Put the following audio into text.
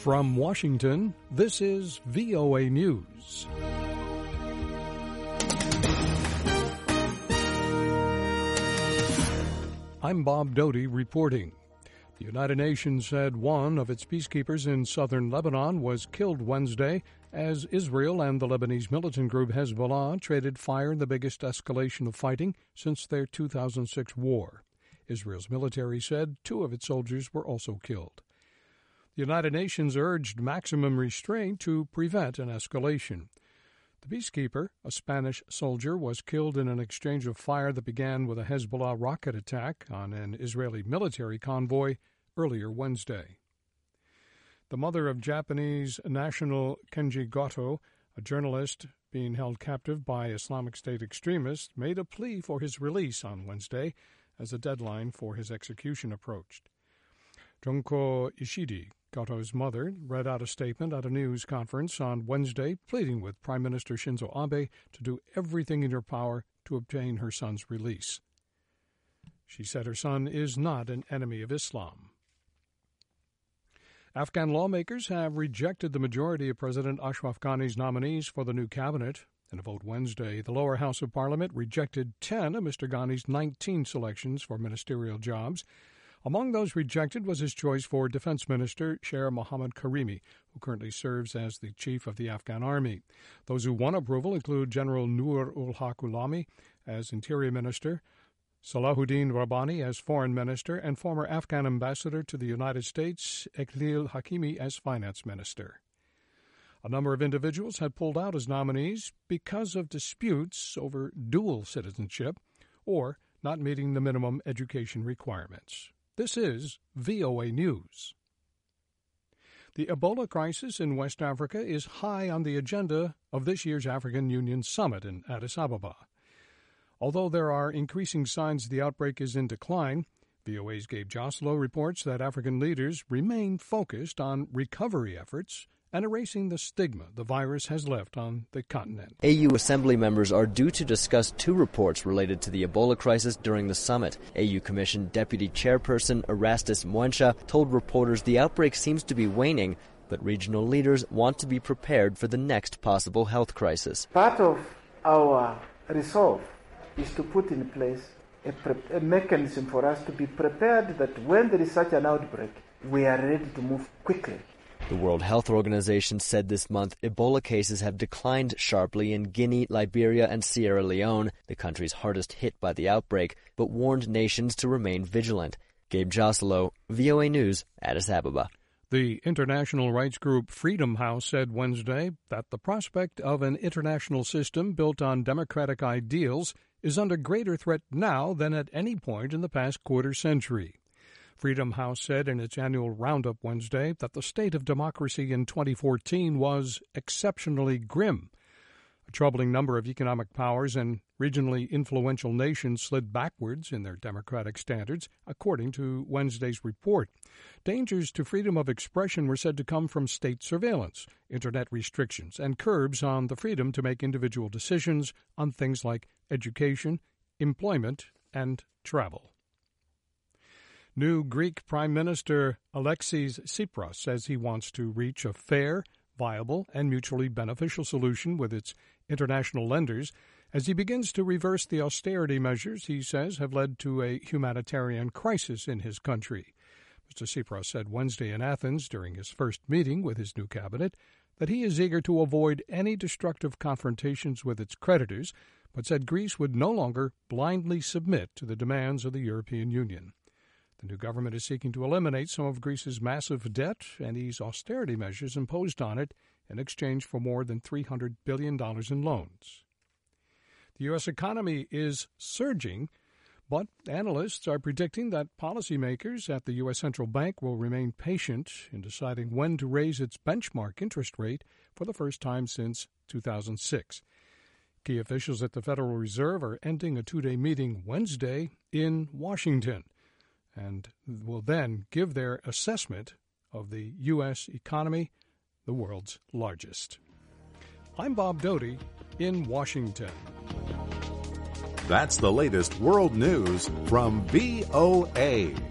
From Washington, this is VOA News. I'm Bob Doty reporting. The United Nations said one of its peacekeepers in southern Lebanon was killed Wednesday as Israel and the Lebanese militant group Hezbollah traded fire in the biggest escalation of fighting since their 2006 war. Israel's military said 2 of its soldiers were also killed. The United Nations urged maximum restraint to prevent an escalation. The peacekeeper, a Spanish soldier, was killed in an exchange of fire that began with a Hezbollah rocket attack on an Israeli military convoy earlier Wednesday. The mother of Japanese national Kenji Goto, a journalist being held captive by Islamic State extremists, made a plea for his release on Wednesday as the deadline for his execution approached. Junko Ishida, Goto's mother, read out a statement at a news conference on Wednesday pleading with Prime Minister Shinzo Abe to do everything in her power to obtain her son's release. She said her son is not an enemy of Islam. Afghan lawmakers have rejected the majority of President Ashraf Ghani's nominees for the new cabinet. In a vote Wednesday, the lower house of parliament rejected 10 of Mr. Ghani's 19 selections for ministerial jobs. Among those rejected was his choice for Defense Minister Sher Mohammad Karimi, who currently serves as the chief of the Afghan army. Those who won approval include General Nur-ul-Haq Ulami as Interior Minister, Salahuddin Rabbani as Foreign Minister, and former Afghan Ambassador to the United States Eklil Hakimi as Finance Minister. A number of individuals had pulled out as nominees because of disputes over dual citizenship or not meeting the minimum education requirements. This is VOA News. The Ebola crisis in West Africa is high on the agenda of this year's African Union Summit in Addis Ababa. Although there are increasing signs the outbreak is in decline, VOA's Gabe Joslow reports that African leaders remain focused on recovery efforts and erasing the stigma the virus has left on the continent. AU Assembly members are due to discuss 2 reports related to the Ebola crisis during the summit. AU Commission Deputy Chairperson Erastus Mwencha told reporters the outbreak seems to be waning, but regional leaders want to be prepared for the next possible health crisis. Part of our resolve is to put in place a mechanism for us to be prepared that when there is such an outbreak, we are ready to move quickly. The World Health Organization said this month Ebola cases have declined sharply in Guinea, Liberia, and Sierra Leone, the countries hardest hit by the outbreak, but warned nations to remain vigilant. Gabe Joslow, VOA News, Addis Ababa. The international rights group Freedom House said Wednesday that the prospect of an international system built on democratic ideals is under greater threat now than at any point in the past quarter century. Freedom House said in its annual roundup Wednesday that the state of democracy in 2014 was exceptionally grim. A troubling number of economic powers and regionally influential nations slid backwards in their democratic standards, according to Wednesday's report. Dangers to freedom of expression were said to come from state surveillance, internet restrictions, and curbs on the freedom to make individual decisions on things like education, employment, and travel. New Greek Prime Minister Alexis Tsipras says he wants to reach a fair, viable, and mutually beneficial solution with its international lenders as he begins to reverse the austerity measures he says have led to a humanitarian crisis in his country. Mr. Tsipras said Wednesday in Athens during his first meeting with his new cabinet that he is eager to avoid any destructive confrontations with its creditors, but said Greece would no longer blindly submit to the demands of the European Union. The new government is seeking to eliminate some of Greece's massive debt and ease austerity measures imposed on it in exchange for more than $300 billion in loans. The U.S. economy is surging, but analysts are predicting that policymakers at the U.S. Central Bank will remain patient in deciding when to raise its benchmark interest rate for the first time since 2006. Key officials at the Federal Reserve are ending a 2-day meeting Wednesday in Washington and will then give their assessment of the U.S. economy, the world's largest. I'm Bob Doty in Washington. That's the latest world news from VOA.